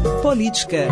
Política.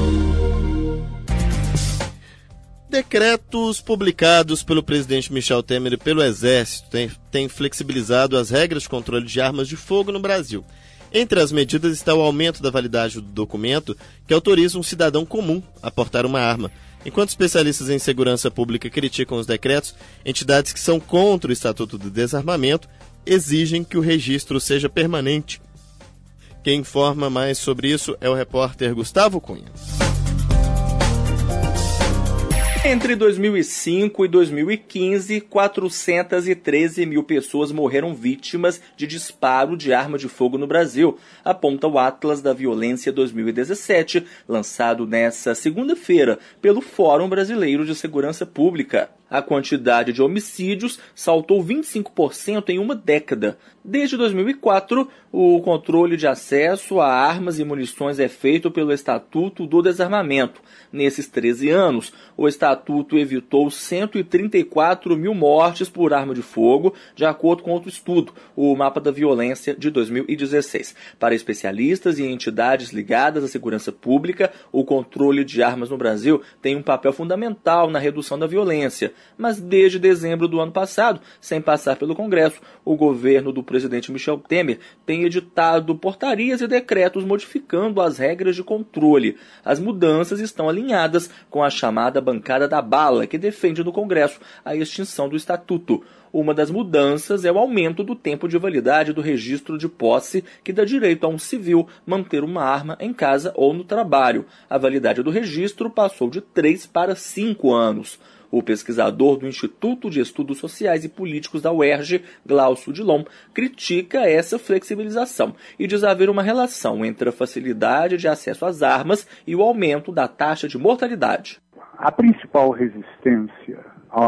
Decretos publicados pelo presidente Michel Temer e pelo Exército têm flexibilizado as regras de controle de armas de fogo no Brasil. Entre as medidas está o aumento da validade do documento que autoriza um cidadão comum a portar uma arma. Enquanto especialistas em segurança pública criticam os decretos, entidades que são contra o Estatuto do Desarmamento exigem que o registro seja permanente. Quem informa mais sobre isso é o repórter Gustavo Cunha. Entre 2005 e 2015, 413 mil pessoas morreram vítimas de disparo de arma de fogo no Brasil, aponta o Atlas da Violência 2017, lançado nesta segunda-feira pelo Fórum Brasileiro de Segurança Pública. A quantidade de homicídios saltou 25% em uma década. Desde 2004, o controle de acesso a armas e munições é feito pelo Estatuto do Desarmamento. Nesses 13 anos, o Estatuto evitou 134 mil mortes por arma de fogo, de acordo com outro estudo, o Mapa da Violência de 2016. Para especialistas e entidades ligadas à segurança pública, o controle de armas no Brasil tem um papel fundamental na redução da violência. Mas desde dezembro do ano passado, sem passar pelo Congresso, o governo do presidente Michel Temer tem editado portarias e decretos modificando as regras de controle. As mudanças estão alinhadas com a chamada bancada da bala, que defende no Congresso a extinção do Estatuto. Uma das mudanças é o aumento do tempo de validade do registro de posse, que dá direito a um civil manter uma arma em casa ou no trabalho. A validade do registro passou de 3 para 5 anos. O pesquisador do Instituto de Estudos Sociais e Políticos da UERJ, Glaucio Dilon, critica essa flexibilização e diz haver uma relação entre a facilidade de acesso às armas e o aumento da taxa de mortalidade. A principal resistência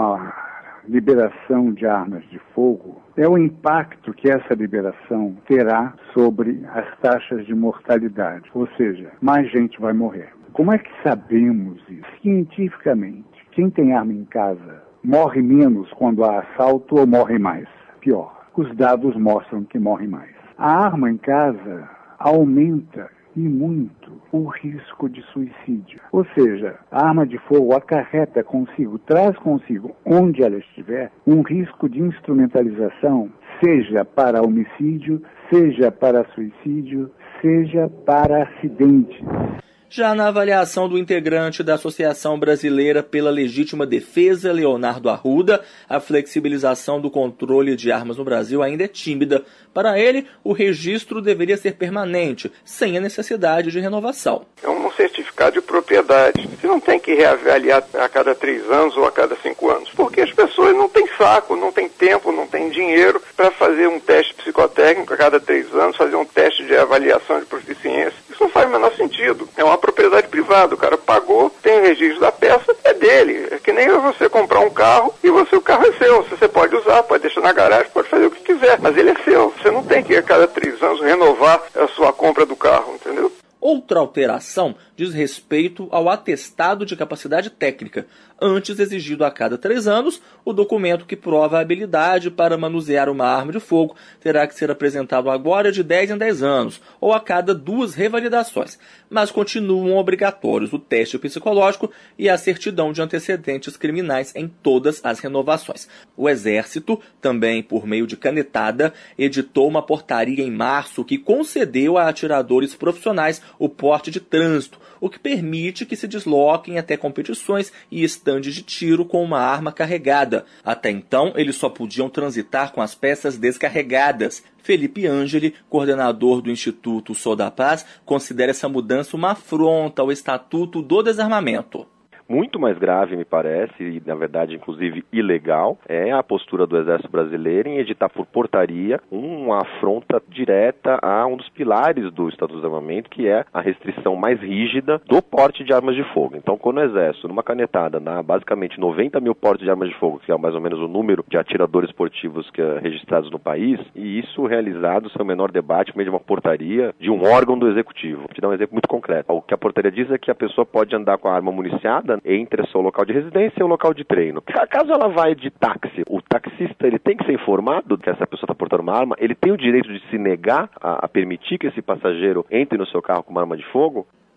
à liberação de armas de fogo é o impacto que essa liberação terá sobre as taxas de mortalidade, ou seja, mais gente vai morrer. Como é que sabemos isso? Cientificamente, quem tem arma em casa morre menos quando há assalto ou morre mais? Pior, os dados mostram que morre mais. A arma em casa aumenta e muito o risco de suicídio. Ou seja, a arma de fogo acarreta consigo, traz consigo, onde ela estiver, um risco de instrumentalização, seja para homicídio, seja para suicídio, seja para acidentes. Já na avaliação do integrante da Associação Brasileira pela Legítima Defesa, Leonardo Arruda, a flexibilização do controle de armas no Brasil ainda é tímida. Para ele, o registro deveria ser permanente, sem a necessidade de renovação. É um certificado de propriedade. Você não tem que reavaliar a cada 3 anos ou a cada 5 anos, porque as pessoas não têm saco, não têm tempo, não têm dinheiro para fazer um teste psicotécnico a cada 3 anos, fazer um teste de avaliação de proficiência. Isso não faz o menor sentido. É uma propriedade privada. O cara pagou, tem o registro da peça, é dele. É que nem você comprar um carro e o carro é seu. Você pode usar, pode deixar na garagem, pode fazer o que quiser, mas ele é seu. Você não tem que a cada 3 anos renovar a sua compra do carro, entendeu? Outra alteração diz respeito ao atestado de capacidade técnica, antes exigido a cada 3 anos. O documento que prova a habilidade para manusear uma arma de fogo terá que ser apresentado agora de 10 em 10 anos, ou a cada 2 revalidações, mas continuam obrigatórios o teste psicológico e a certidão de antecedentes criminais em todas as renovações. O Exército, também por meio de canetada, editou uma portaria em março que concedeu a atiradores profissionais o porte de trânsito, o que permite que se desloquem até competições e estandes de tiro com uma arma carregada. Até então, eles só podiam transitar com as peças descarregadas. Felipe Angeli, coordenador do Instituto Sou da Paz, considera essa mudança uma afronta ao Estatuto do Desarmamento. Muito mais grave, me parece, e na verdade, inclusive, ilegal, é a postura do Exército Brasileiro em editar por portaria uma afronta direta a um dos pilares do Estatuto do Desarmamento, que é a restrição mais rígida do porte de armas de fogo. Então, quando o Exército, numa canetada, dá basicamente 90 mil portes de armas de fogo, que é mais ou menos o número de atiradores esportivos registrados no país, e isso realizado sem o menor debate, por meio de uma portaria de um órgão do Executivo. Vou te dar um exemplo muito concreto. O que a portaria diz é que a pessoa pode andar com a arma municiada entre seu local de residência e o local de treino. Caso ela vá de táxi, o taxista ele tem que ser informado que essa pessoa está portando uma arma, ele tem o direito de se negar a permitir que esse passageiro entre no seu carro com uma arma de fogo.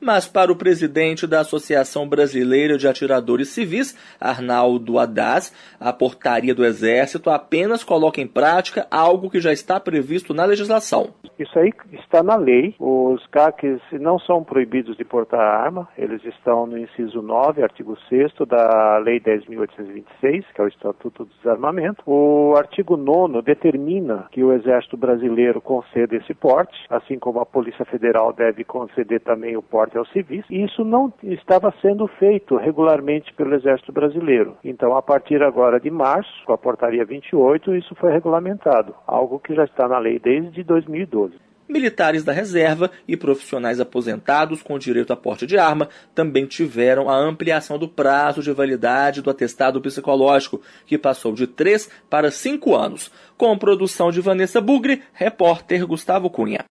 Mas para o presidente da Associação Brasileira de Atiradores Civis, Arnaldo Haddad, a portaria do Exército apenas coloca em prática algo que já está previsto na legislação. Isso aí está na lei. Os CACs não são proibidos de portar arma. Eles estão no inciso 9, artigo 6º da Lei 10.826, que é o Estatuto do Desarmamento. O artigo 9º determina que o Exército Brasileiro conceda esse porte, assim como a Polícia Federal deve conceder também o porte aos civis, e isso não estava sendo feito regularmente pelo Exército Brasileiro. Então, a partir agora de março, com a portaria 28, isso foi regulamentado, algo que já está na lei desde 2012. Militares da reserva e profissionais aposentados com direito a porte de arma também tiveram a ampliação do prazo de validade do atestado psicológico, que passou de 3 para 5 anos. Com produção de Vanessa Bugre, repórter Gustavo Cunha.